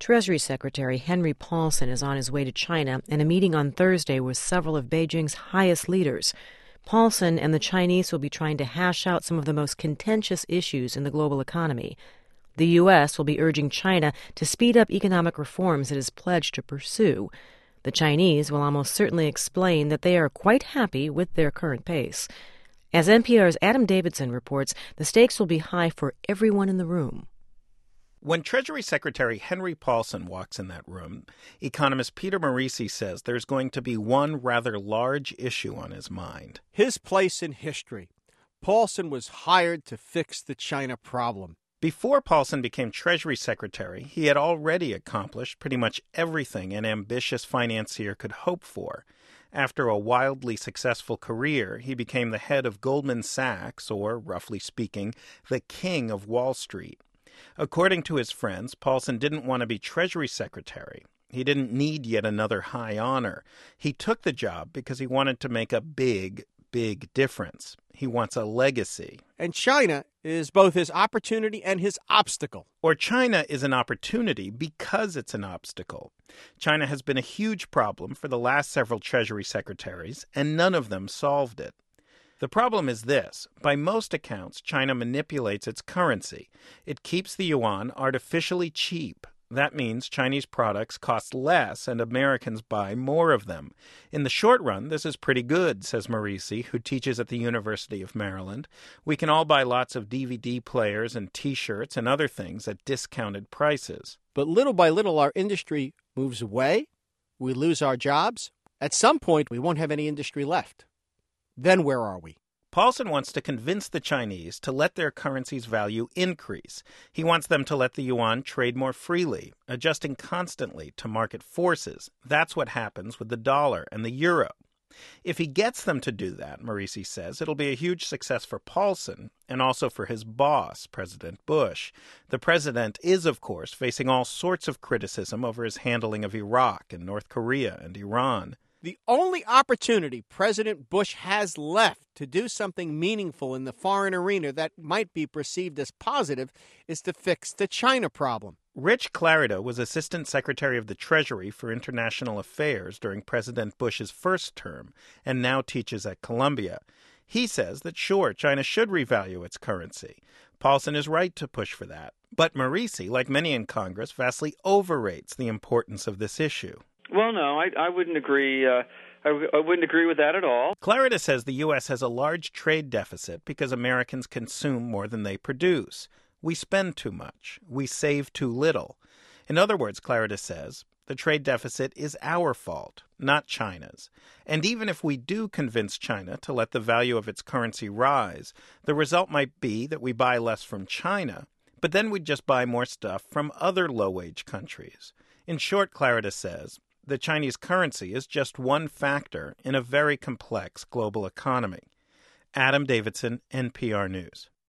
Treasury Secretary Henry Paulson is on his way to China in a meeting on Thursday with several of Beijing's highest leaders. Paulson and the Chinese will be trying to hash out some of the most contentious issues in the global economy. The U.S. will be urging China to speed up economic reforms it has pledged to pursue. The Chinese will almost certainly explain that they are quite happy with their current pace. As NPR's Adam Davidson reports, the stakes will be high for everyone in the room. When Treasury Secretary Henry Paulson walks in that room, economist Peter Morici says there's going to be one rather large issue on his mind. His place in history. Paulson was hired to fix the China problem. Before Paulson became Treasury Secretary, he had already accomplished pretty much everything an ambitious financier could hope for. After a wildly successful career, he became the head of Goldman Sachs, or, roughly speaking, the king of Wall Street. According to his friends, Paulson didn't want to be Treasury Secretary. He didn't need yet another high honor. He took the job because he wanted to make a big difference. He wants a legacy. And China is both his opportunity and his obstacle. Or China is an opportunity because it's an obstacle. China has been a huge problem for the last several Treasury Secretaries, and none of them solved it. The problem is this. By most accounts, China manipulates its currency. It keeps the yuan artificially cheap. That means Chinese products cost less and Americans buy more of them. In the short run, this is pretty good, says Morici, who teaches at the University of Maryland. We can all buy lots of DVD players and T-shirts and other things at discounted prices. But little by little, our industry moves away. We lose our jobs. At some point, we won't have any industry left. Then where are we? Paulson wants to convince the Chinese to let their currency's value increase. He wants them to let the yuan trade more freely, adjusting constantly to market forces. That's what happens with the dollar and the euro. If he gets them to do that, Morici says, it'll be a huge success for Paulson and also for his boss, President Bush. The president is, of course, facing all sorts of criticism over his handling of Iraq and North Korea and Iran. The only opportunity President Bush has left to do something meaningful in the foreign arena that might be perceived as positive is to fix the China problem. Rich Clarida was Assistant Secretary of the Treasury for International Affairs during President Bush's first term and now teaches at Columbia. He says that, sure, China should revalue its currency. Paulson is right to push for that. But Morici, like many in Congress, vastly overrates the importance of this issue. Well, no, I wouldn't agree. I wouldn't agree with that at all. Clarida says the U.S. has a large trade deficit because Americans consume more than they produce. We spend too much. We save too little. In other words, Clarida says, the trade deficit is our fault, not China's. And even if we do convince China to let the value of its currency rise, the result might be that we buy less from China, but then we'd just buy more stuff from other low-wage countries. In short, Clarida says, the Chinese currency is just one factor in a very complex global economy. Adam Davidson, NPR News.